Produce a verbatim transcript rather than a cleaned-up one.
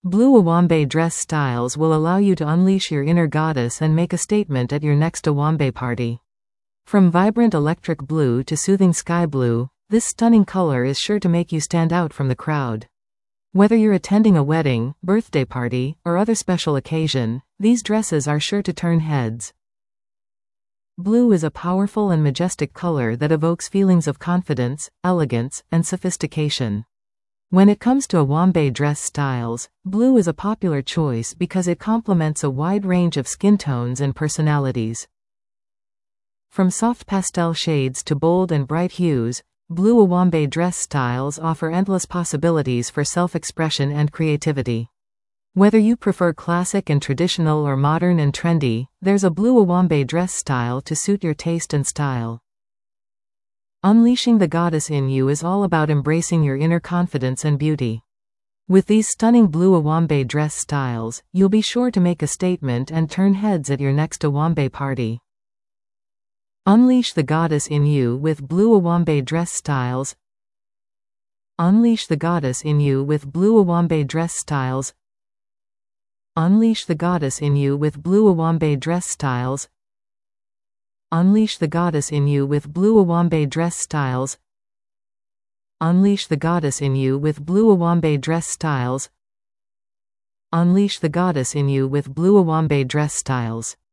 Blue Owambe dress styles will allow you to unleash your inner goddess and make a statement at your next Owambe party. From vibrant electric blue to soothing sky blue, this stunning color is sure to make you stand out from the crowd. Whether you're attending a wedding, birthday party, or other special occasion, these dresses are sure to turn heads. Blue is a powerful and majestic color that evokes feelings of confidence, elegance, and sophistication. When it comes to Owambe dress styles, blue is a popular choice because it complements a wide range of skin tones and personalities. From soft pastel shades to bold and bright hues, blue Owambe dress styles offer endless possibilities for self-expression and creativity. Whether you prefer classic and traditional or modern and trendy, there's a blue Owambe dress style to suit your taste and style. Unleashing the goddess in you is all about embracing your inner confidence and beauty. With these stunning blue Owambe dress styles, you'll be sure to make a statement and turn heads at your next Owambe party. Unleash the goddess in you with blue Owambe dress styles. Unleash the goddess in you with blue Owambe dress styles. Unleash the goddess in you with blue Owambe dress styles. Unleash the goddess in you with blue Owambe dress styles. Unleash the goddess in you with blue Owambe dress styles. Unleash the goddess in you with blue Owambe dress styles.